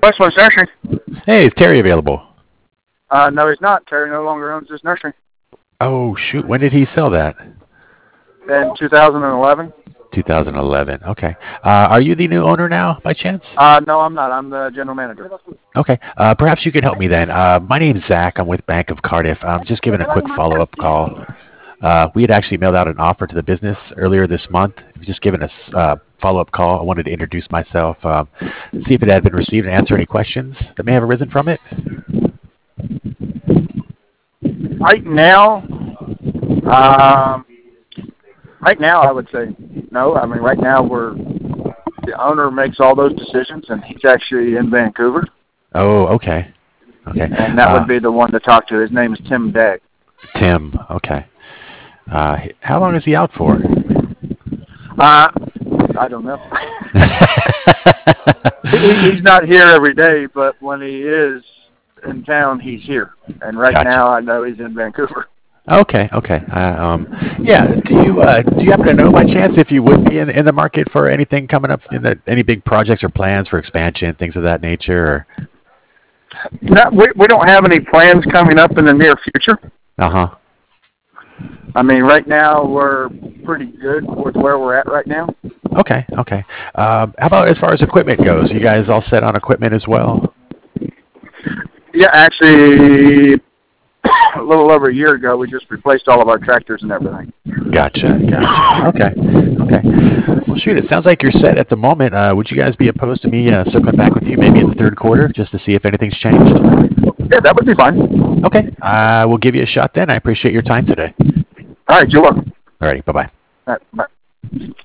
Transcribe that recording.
Westwood's Nursery. Hey, is Terry available? No, he's not. Terry no longer owns this nursery. Oh, shoot. When did he sell that? In 2011. 2011. Okay. Are you the new owner now, by chance? No, I'm not. I'm the general manager. Okay. Perhaps you can help me then. My name's Zach. I'm with Bank of Cardiff. I'm just giving a quick follow-up call. We had actually mailed out an offer to the business earlier this month. Just giving us a follow-up call. I wanted to introduce myself, see if it had been received, and answer any questions that may have arisen from it. Right now, I would say no. I mean, right now the owner makes all those decisions, and he's actually in Vancouver. Oh, okay. Okay. And that would be the one to talk to. His name is Tim Degg. Tim. Okay. How long is he out for? I don't know. He's not here every day, but when he is in town, he's here. And right Gotcha. now, I know he's in Vancouver. Okay. Okay. Yeah. Do you happen to know by chance if you would be in the market for anything coming up? Any big projects or plans for expansion, things of that nature? Or? No, we don't have any plans coming up in the near future. Uh-huh. I mean, right now we're pretty good with where we're at right now. Okay. Okay. How about as far as equipment goes? You guys all set on equipment as well? Yeah, actually, a little over a year ago, we just replaced all of our tractors and everything. Gotcha. Okay. Well, shoot, it sounds like you're set at the moment. Would you guys be opposed to me circling back with you maybe in the third quarter just to see if anything's changed? Yeah, that would be fine. Okay. We'll give you a shot then. I appreciate your time today. All right, you're welcome. All righty. Bye-bye. All right, bye.